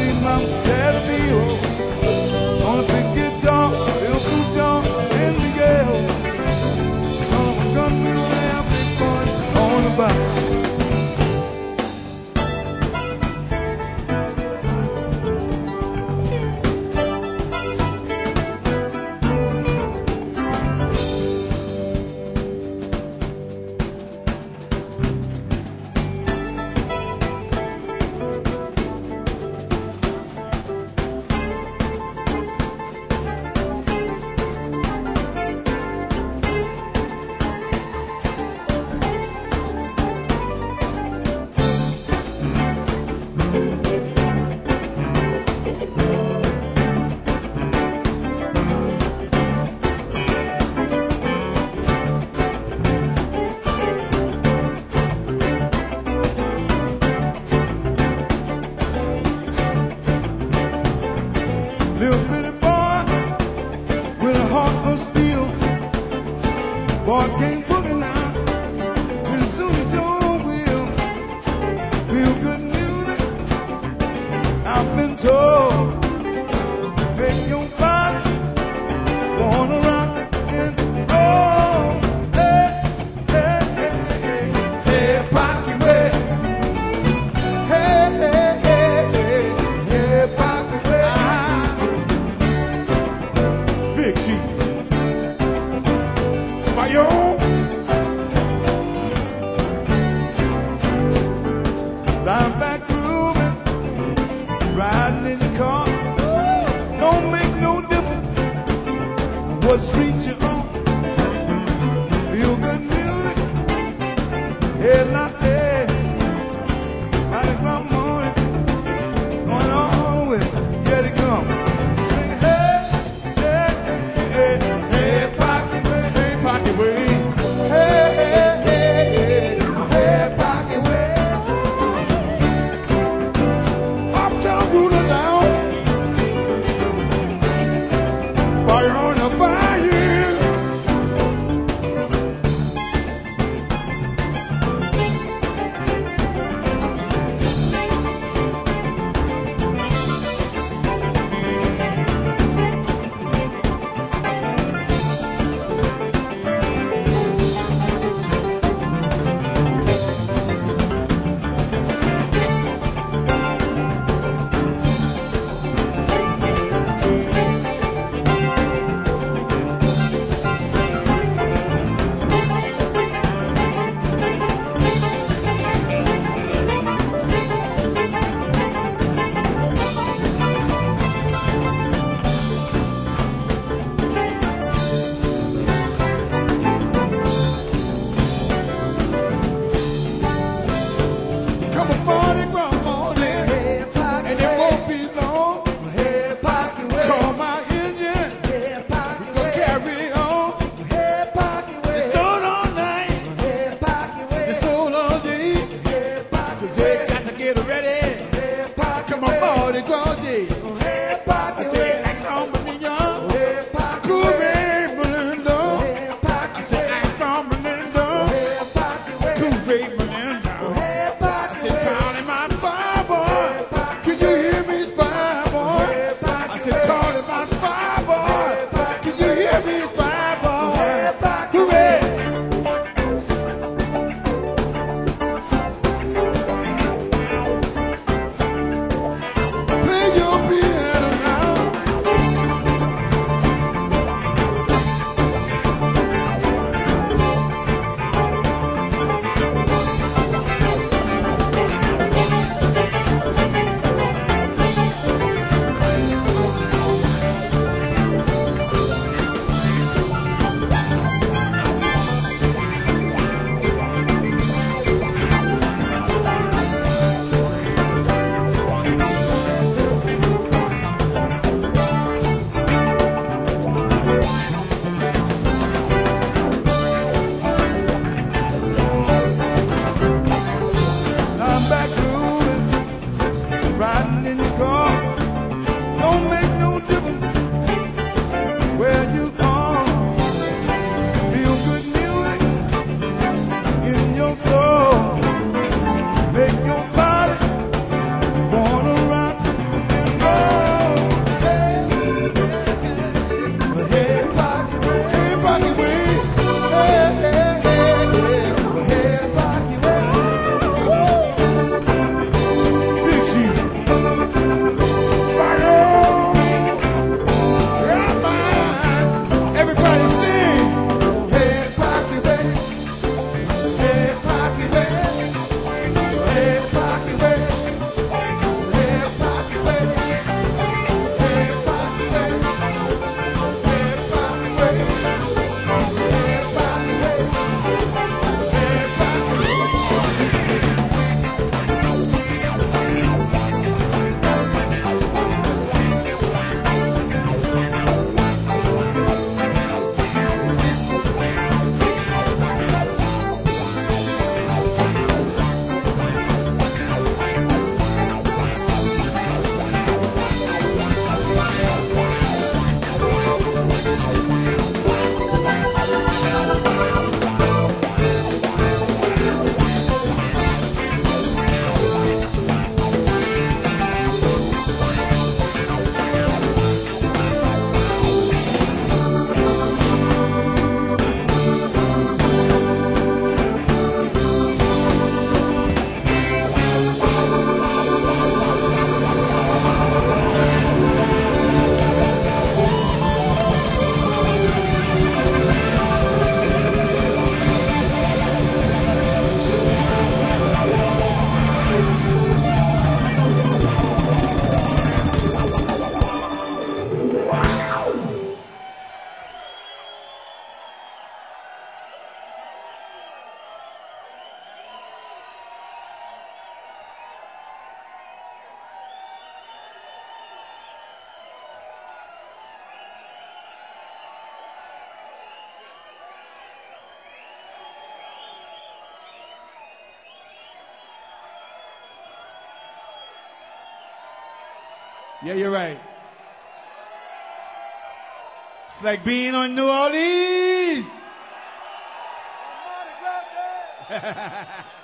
sweet mama said to me, oh, on a big guitar, little blue John and Miguel. On a gun wheel and big fun on the back. Little bitty boy with a heart of steel. Boy can't boogie now, but as soon as your will feel good music, I've been told, make your body wanna rock and roll. Hey, hey, hey, hey, hey, Pocky way. Hey, hey, hey, hey, hey, Pocky way. Big Chief. Fire! Lying back grooving, riding in the car. Don't make no difference what street you're on. Feel good music, head not there. Mighty Gras morning, going all the way. Here they come. Sing hey, hey, hey, hey, hey, Pocky way, hey, Pocky way. Hey, hey, hey, hey, hey, Pocky way. Uptown ruler down, fire on the bayou. Come on, Mardi Gras morning, and it won't be long. Call my engine, we gon' carry on. It's on all night, it's on all day. Today got to get ready. Come on, Mardi Gras day. I say, act on my neon, cool rain Melinda. I say, act on Melinda, cool rain Melinda. I said, calling my spy boy. Can you hear me, spy boy? I said, calling my spy boy. Can you hear me, spy boy? Hooray! Play your Yeah, you're right. It's like being on New Orleans.